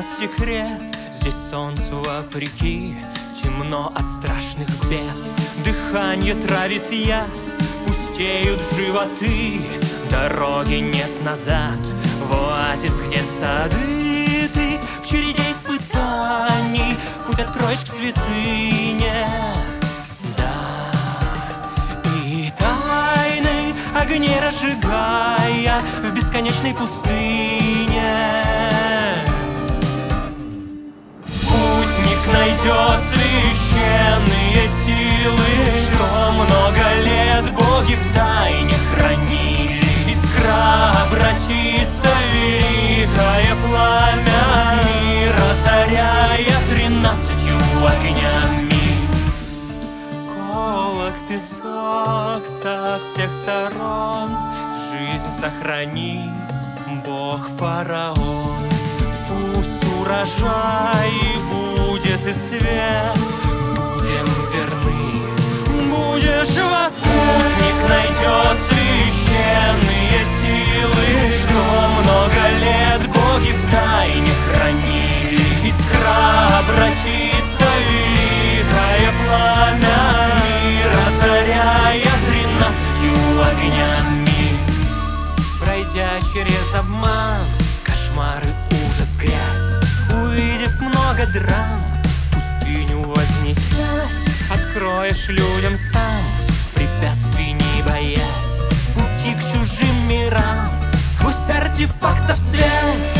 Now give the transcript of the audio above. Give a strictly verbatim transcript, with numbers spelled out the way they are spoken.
знать секрет. Здесь солнцу вопреки темно от страшных бед. Дыхание травит яд, пустеют животы. Дороги нет назад, в оазис, где сады. Ты в череде испытаний путь откроешь к святыне. Да, и тайны огней разжигая в бесконечной пустыне. Путник найдет священные силы, что много лет боги в тайне хранили. Искра обратится в великое пламя мира, заряя тринадцатью огнями. Колок, песок со всех сторон, жизнь сохрани, Бог фараон. Пусть урожай будет и свет, будем верны, будешь во свет. Путник найдет священные силы, что много лет боги в тайне хранили. Искра обратится в великое пламя мира, заряя тринадцатью огнями. Пройдя через обман, кошмары, ужас, грязь, увидев много драм, в пустыню вознесясь, откроешь людям сам препятствий не боясь. Пути к чужим мирам, сквозь артефактов связь.